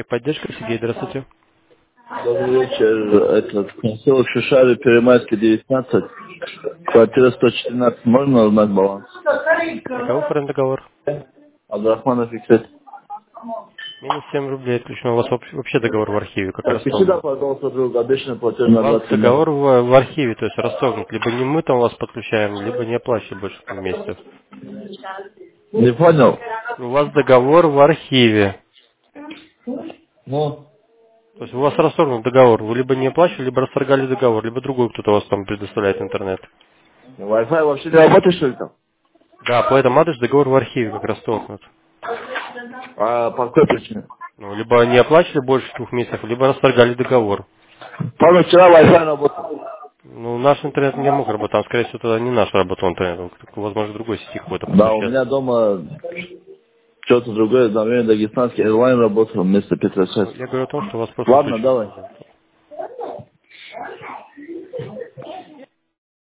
Техподдержка, Сергей, здравствуйте. Добрый вечер. Поселок Шишары, Перемайский, 19. Квартира 114. Можно узнать баланс? Каков договор? Абдрахманов Фиксет. Минус 7 рублей отключено. У вас вообще договор в архиве, как Подпиши, да, расторгнут. пожалуйста, друг. Обещанный платеж У на вас 20 дней. договор в архиве, то есть расторгнут. Либо не мы там вас подключаем, либо не оплачиваем больше месяцев. Не понял? У вас договор в архиве. Ну, То есть у вас расторгнут договор. Вы либо не оплачивали, либо расторгали договор, либо другой кто-то у вас там предоставляет интернет. Wi-Fi вообще не работает, что ли, там? Да, по этому адресу договор в архиве как расторгнут. А по какой причине? Ну, либо не оплачивали больше 2 месяцев, либо расторгали договор. Помню, вчера Wi-Fi работал. Ну, наш интернет не мог работать, там, скорее всего, тогда не наш работал интернет, он, возможно, другой сети какой-то Да, у подключается. меня дома что-то другое, наверное, дагестанский Airline работал вместо Ну, Петросвет. я говорю о том, что у вас просто Ладно, отключен. давай.